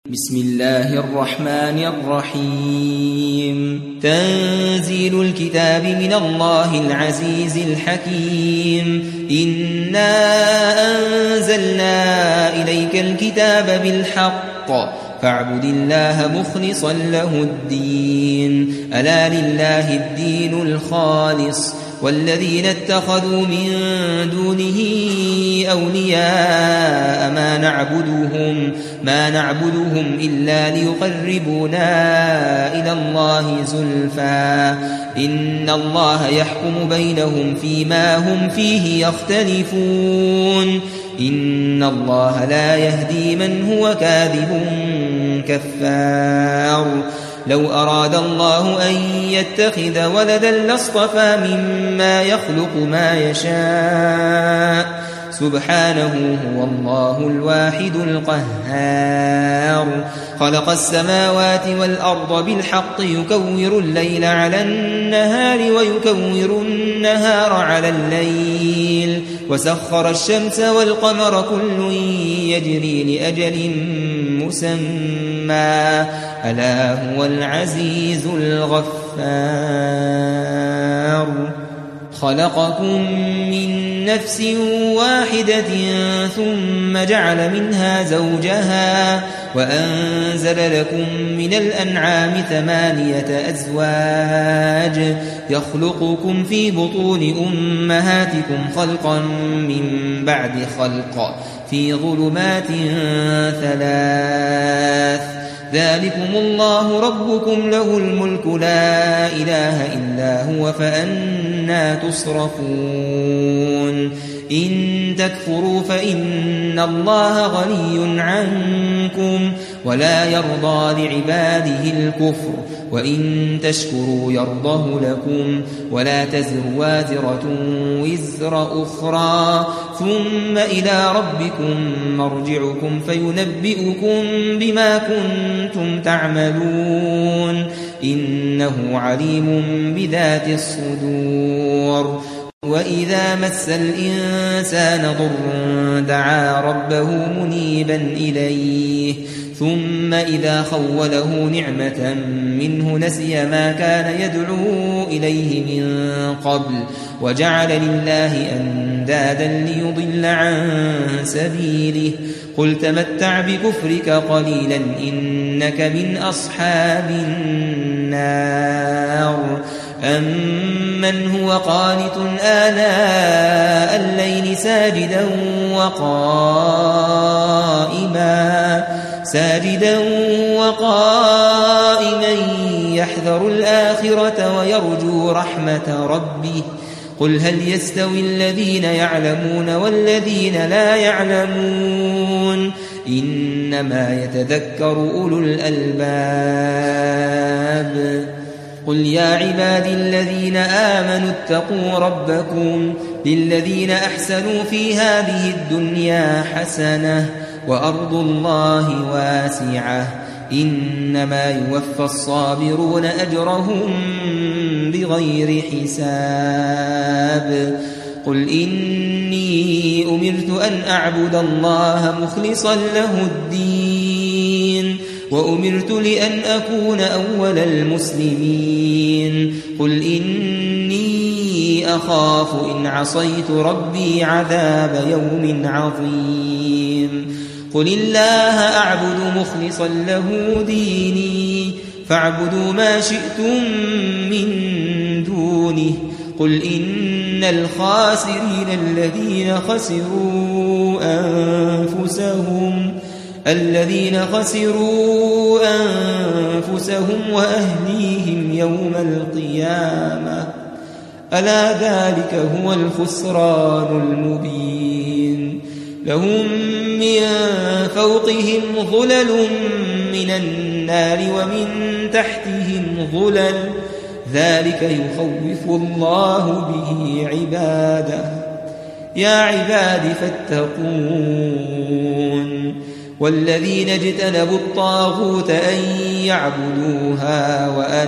بسم الله الرحمن الرحيم تنزيل الكتاب من الله العزيز الحكيم إنا أنزلنا إليك الكتاب بالحق فاعبد الله مخلصا له الدين ألا لله الدين الخالص والذين اتخذوا من دونه أولياء ما نعبدهم إلا ليقربونا إلى الله زلفى إن الله يحكم بينهم فيما هم فيه يختلفون إن الله لا يهدي من هو كاذب كفار لو أراد الله أن يتخذ ولدا لاصطفى مما يخلق ما يشاء سبحانه هو الله الواحد القهار خلق السماوات والأرض بالحق يكور الليل على النهار ويكور النهار على الليل وسخر الشمس والقمر كل يجري لأجل مسمى ألا هو العزيز الغفار خلقكم من نفس واحدة ثم جعل منها زوجها وأنزل لكم من الأنعام 8 أزواج يخلقكم في بطون أمهاتكم خلقا من بعد خلق في ظلمات 3 ذلكم الله ربكم له الملك لا إله إلا هو فأنى تصرفون إن تكفروا فإن الله غني عنكم ولا يرضى لعباده الكفر وإن تشكروا يرضه لكم ولا تزر وازرة وزر أخرى ثم إلى ربكم مرجعكم فينبئكم بما كنتم تعملون إنه عليم بذات الصدور وإذا مس الإنسان ضر دعا ربه منيبا إليه ثم إذا خوله نعمة منه نسي ما كان يدعو إليه من قبل وجعل لله أندادا ليضل عن سبيله قل تمتع بكفرك قليلا إنك من أصحاب النار أمن هو قانت آلاء الليل ساجدا وقائما يحذر الآخرة ويرجو رحمة ربه قل هل يستوي الذين يعلمون والذين لا يعلمون إنما يتذكر أولو الألباب قل يا عبادي الذين آمنوا اتقوا ربكم للذين أحسنوا في هذه الدنيا حسنة وأرض الله واسعة إنما يوفى الصابرون أجرهم بغير حساب قل إني أمرت أن أعبد الله مخلصا له الدين وأمرت لأن أكون أول المسلمين قل إني أخاف إن عصيت ربي عذاب يوم عظيم قل الله أعبد مخلصا له ديني فاعبدوا ما شئتم من دونه قل إن الخاسرين الذين خسروا أنفسهم وأهليهم يوم القيامة ألا ذلك هو الخسران المبين لهم من فوقهم ظلل من النار ومن تحتهم ظلل ذلك يخوف الله به عباده يا عباد فاتقون والذين اجتنبوا الطاغوت أن يعبدوها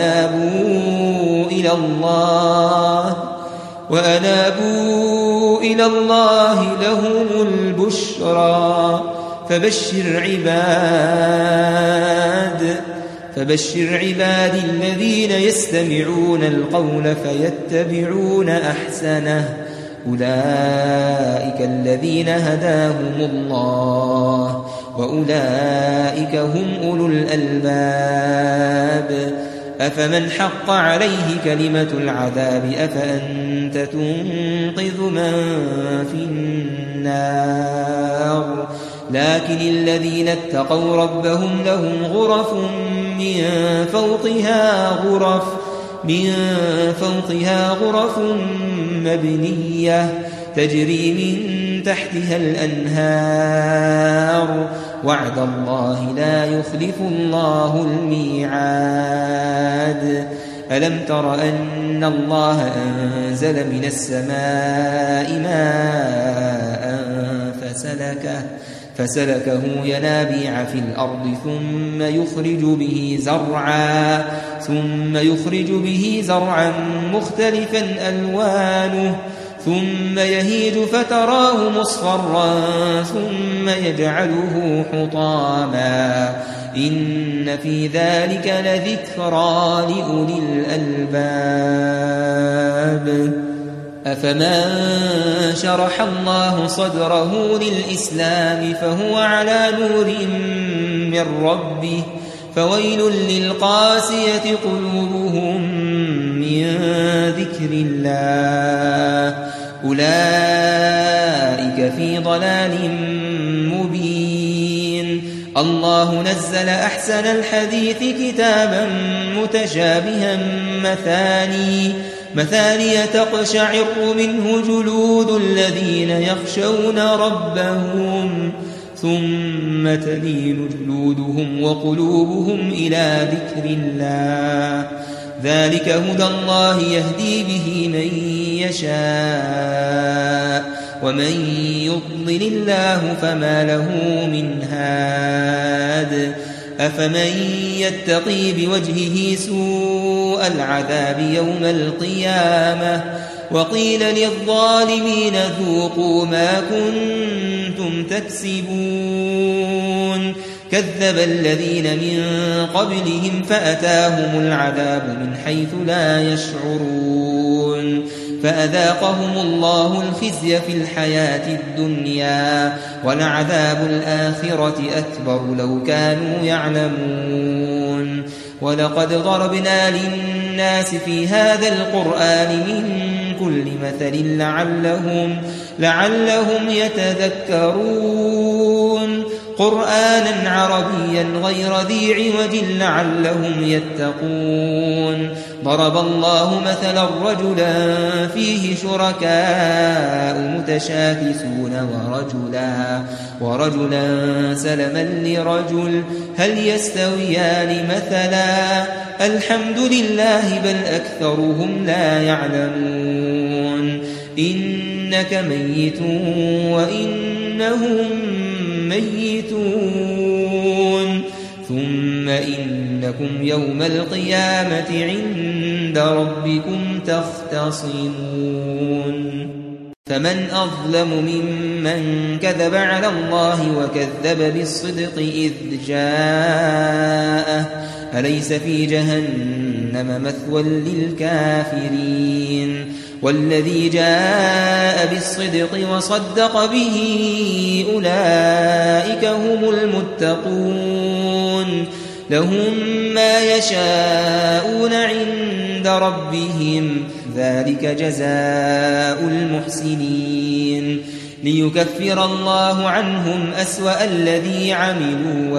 وأنابوا إلى الله لهم البشرى فبشر عباد فبشر عبادي الذين يستمعون القول فيتبعون أحسنه أولئك الذين هداهم الله وأولئك هم أولو الألباب أفمن حق عليه كلمة العذاب أفأنت تنقذ من في النار لكن الذين اتقوا ربهم لهم غرف من فوقها غرف مبنية تجري من تحتها الأنهار وعد الله لا يخلف الله الميعاد ألم تر أن الله أنزل من السماء ماء فسلكه ينابيع في الأرض ثم يخرج به زرعا مختلفا ألوانه ثم يهيج فتراه مصفرا ثم يجعله حطاما إن في ذلك لذكرى لأولي الألباب أفمن شرح الله صدره للإسلام فهو على نور من ربه فويل للقاسية قلوبهم من ذكر الله أولئك في ضلال مبين الله نزل أحسن الحديث كتابا متشابها مثاني تقشعر منه جلود الذين يخشون ربهم ثم تلين جلودهم وقلوبهم إلى ذكر الله ذلك هدى الله يهدي به من يشاء ومن يضلل الله فما له من هاد أفمن يتقي بوجهه سوء العذاب يوم القيامة وقيل للظالمين ذوقوا ما كنتم تكسبون كذب الذين من قبلهم فأتاهم العذاب من حيث لا يشعرون فأذاقهم الله الخزي في الحياة الدنيا ولعذاب الآخرة أكبر لو كانوا يعلمون ولقد ضربنا للناس في هذا القرآن من كل مثل لعلهم يتذكرون قرآنا عربيا غير ذي عوج لعلهم يتقون ضرب الله مثلا رجلا فيه شركاء متشاكسون ورجلا سلما لرجل هل يستويان مثلا الحمد لله بل أكثرهم لا يعلمون إنك ميت وإنهم ميتون ثم إنكم يوم القيامة عند ربكم تختصمون فمن أظلم ممن كذب على الله وكذب بالصدق إذ جاءه أليس في جهنم مثوى للكافرين والذي جاء بالصدق وصدق به أولئك هم المتقون لهم ما يشاءون عند ربهم ذلك جزاء المحسنين ليكفر الله عنهم أسوأ الذي عملوا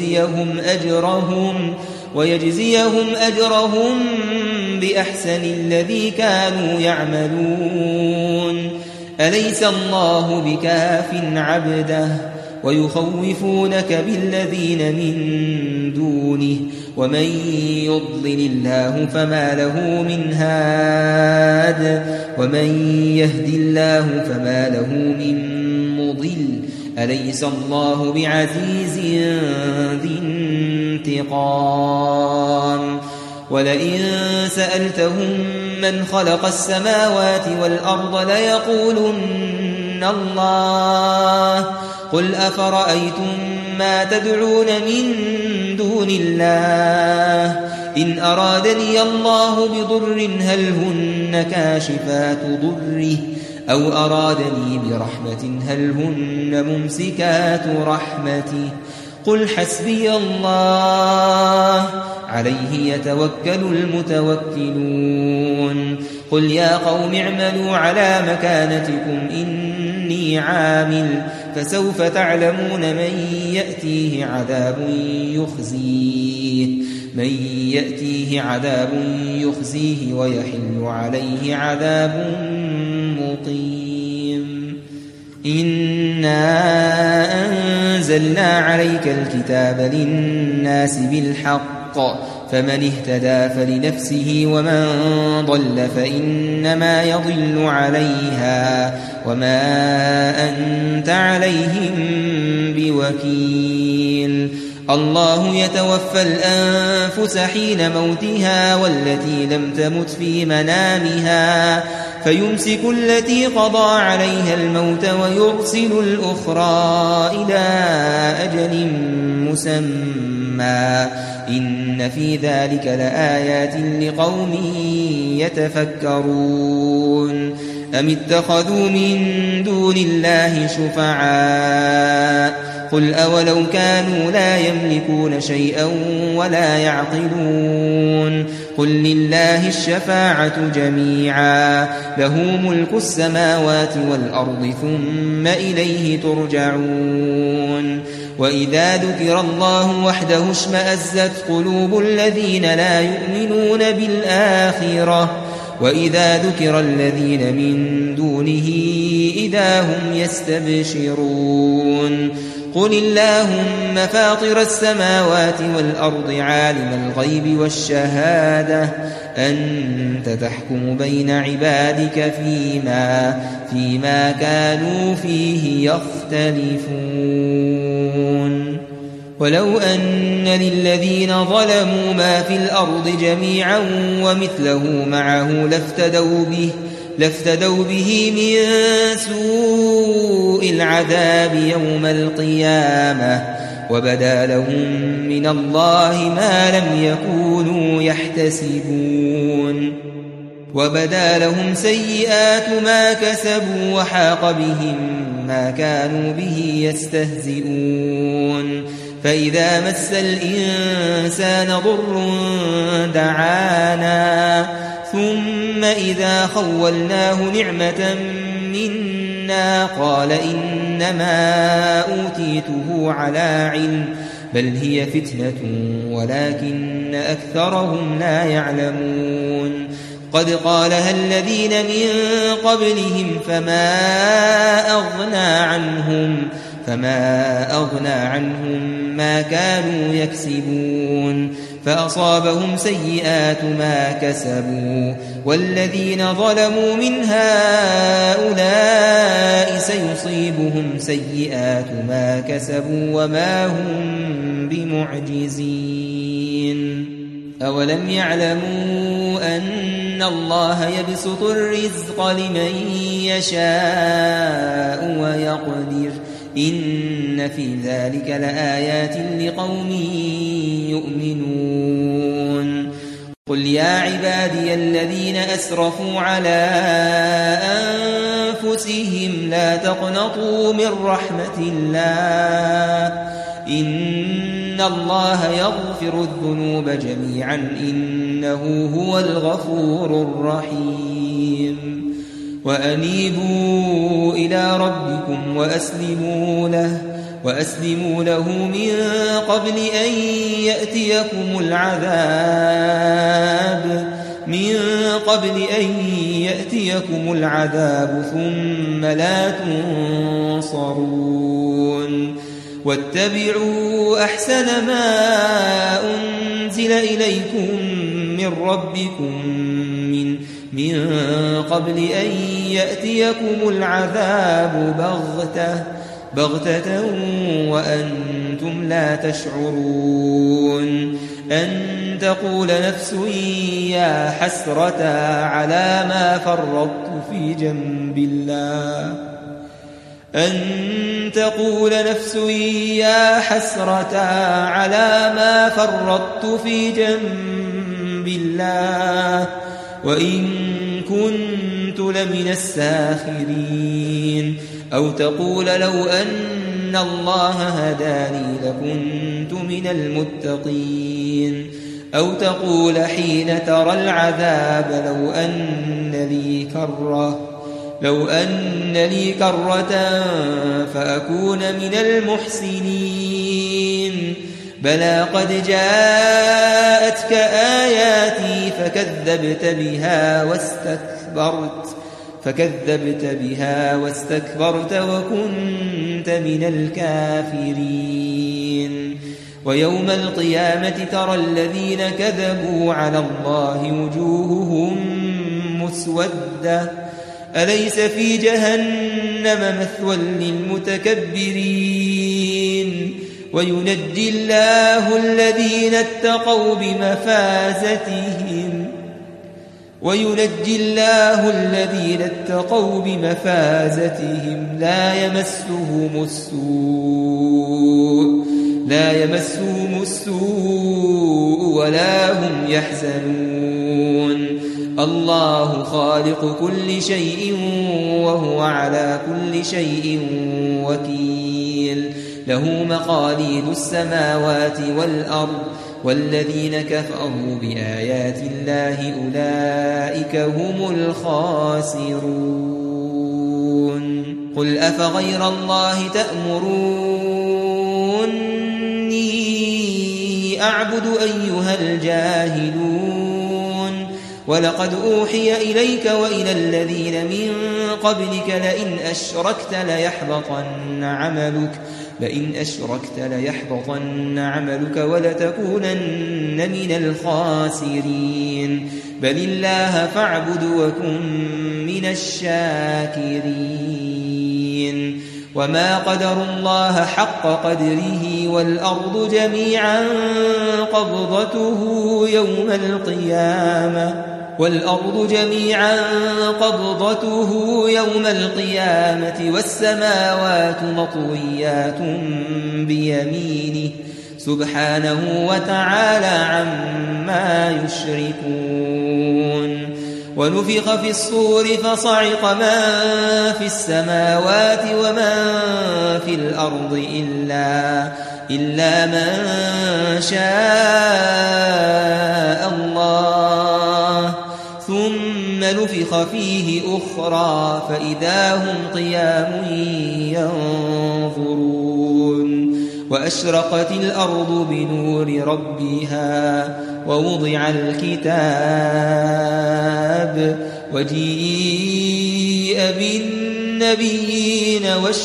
ويجزيهم أجرهم بأحسن الذي كانوا يعملون أليس الله بكاف عبده ويخوفونك بالذين من دونه ومن يضلل الله فما له من هاد ومن يهد الله فما له من مضل أليس الله بعزيز ذي انتقام ولئن سألتهم من خلق السماوات والأرض ليقولن الله قل أفرأيتم ما تدعون من دون الله إن أرادني الله بضر هل هن كاشفات ضره أو أرادني برحمة هل هن ممسكات رحمته قل حسبي الله عليه يتوكل المتوكلون قل يا قوم اعملوا على مكانتكم إني عامل فسوف تعلمون من يأتيه عذاب يخزيه ويحل عليه عذاب مقيم إنا أنزلنا عليك الكتاب للناس بالحق فمن اهتدى فلنفسه ومن ضل فإنما يضل عليها وما أنت عليهم بوكيل الله يتوفى الأنفس حين موتها والتي لم تمت في منامها فيمسك التي قضى عليها الموت ويرسل الأخرى إلى أجل مسمى إن في ذلك لآيات لقوم يتفكرون أم اتخذوا من دون الله شفعاء قل أولو كانوا لا يملكون شيئا ولا يعقلون قل لله الشفاعة جميعا له ملك السماوات والأرض ثم إليه ترجعون وإذا ذكر الله وحده اشمأزت قلوب الذين لا يؤمنون بالآخرة وإذا ذكر الذين من دونه إذا هم يستبشرون قل اللهم فاطر السماوات والأرض عالم الغيب والشهادة أنت تحكم بين عبادك فيما كانوا فيه يختلفون ولو أن للذين ظلموا ما في الأرض جميعا ومثله معه لافتدوا به من سوء العذاب يوم القيامة وبدا لهم من الله ما لم يكونوا يحتسبون وبدا لهم سيئات ما كسبوا وحاق بهم ما كانوا به يستهزئون فإذا مس الإنسان ضر دعانا ثم إذا خولناه نعمة منا قال إنما أوتيته على علم بل هي فتنة ولكن أكثرهم لا يعلمون قد قالها الذين من قبلهم فما أغنى عنهم ما كانوا يكسبون فأصابهم سيئات ما كسبوا والذين ظلموا من هؤلاء سيصيبهم سيئات ما كسبوا وما هم بمعجزين أولم يعلموا أن الله يبسط الرزق لمن يشاء ويقدر إن في ذلك لآيات لقوم يؤمنون قل يا عبادي الذين أسرفوا على أنفسهم لا تقنطوا من رحمة الله إن الله يغفر الذنوب جميعا إنه هو الغفور الرحيم وأنيبوا إلى ربكم وأسلموا له من قبل أن يأتيكم العذاب ثم لا تنصرون واتبعوا أحسن ما أنزل إليكم من ربكم من قبل أن يأتيكم العذاب بغتة وأنتم لا تشعرون أن تقول نفس يا حسرة على ما فرطت في جنب الله أن تقول نفس يا حسرة على ما فرطت في جنب الله وإن كنت لمن الساخرين أو تقول لو أن الله هداني لكنت من المتقين أو تقول حين ترى العذاب لو أن لي كرة فأكون من المحسنين بلى قد جاءتك آياتي فكذبت بها واستكبرت وكنت من الكافرين ويوم القيامة ترى الذين كذبوا على الله وجوههم مسودة أليس في جهنم مثوى للمتكبرين وينجي الله الذين اتقوا بمفازتهم لا يمسهم السوء ولا هم يحزنون الله خالق كل شيء وهو على كل شيء وكيل له مقاليد السماوات والأرض والذين كفروا بآيات الله أولئك هم الخاسرون قل أفغير الله تأمروني أعبد أيها الجاهلون ولقد أوحي إليك وإلى الذين من قبلك لئن أشركت ليحبطن عملك ولتكونن من الخاسرين بل الله فاعبد وكن من الشاكرين وما قدروا الله حق قدره والأرض جميعا قبضته يوم القيامة والسماوات مطويات بيمينه سبحانه وتعالى عما يشركون ونفخ في الصور فصعق من في السماوات ومن في الأرض إلا من شاء الله ثم نفخ فيه أخرى فإذا هم قيام ينظرون وأشرقت الأرض بنور ربها ووضع الكتاب وجيء بالنبيين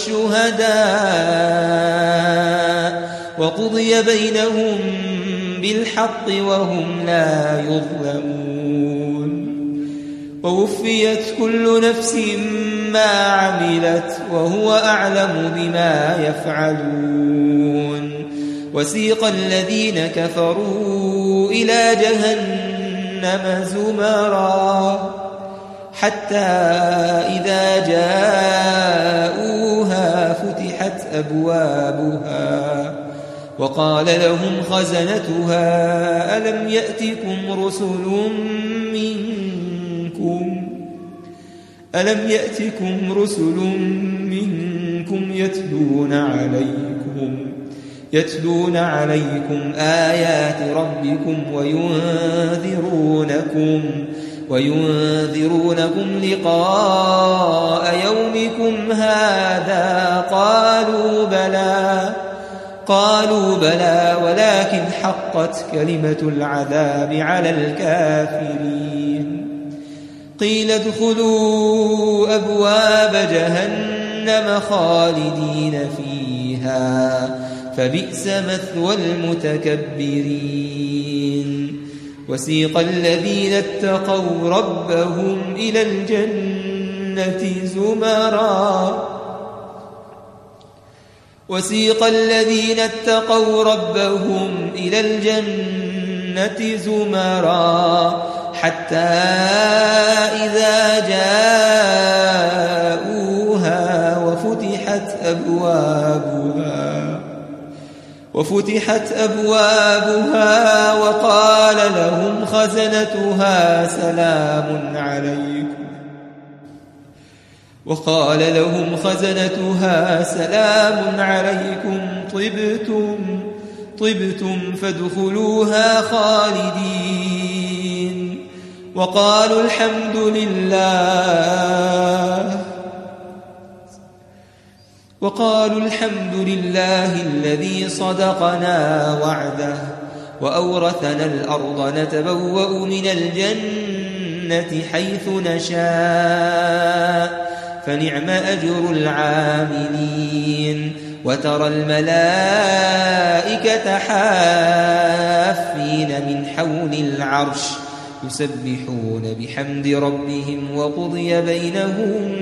والشهداء وقضي بينهم بالحق وهم لا يظلمون ووفيت كل نفس ما عملت وهو أعلم بما يفعلون وسيق الذين كفروا إلى جهنم زمرا حتى إذا جاءوها فتحت أبوابها وقال لهم خزنتها ألم يأتكم رسل منكم يتلون عليكم آيات ربكم وينذرونكم لقاء يومكم هذا قالوا بلى ولكن حقت كلمة العذاب على الكافرين قيل ادخلوا أبواب جهنم خالدين فيها فبئس مثوى المتكبرين وسيق الذين اتقوا ربهم إلى الجنة زمرا حتى إذا جاءوها دخلوها وفتحت أبوابها وقال لهم خزنتها سلام عليكم طبتم فادخلوها خالدين وقالوا الحمد لله الذي صدقنا وعده وأورثنا الأرض نتبوأ من الجنة حيث نشاء فنعم أجر العاملين وترى الملائكة حافين من حول العرش يسبحون بحمد ربهم وقضي بينهم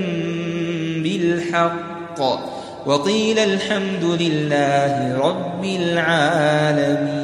بالحق وقيل الحمد لله رب العالمين.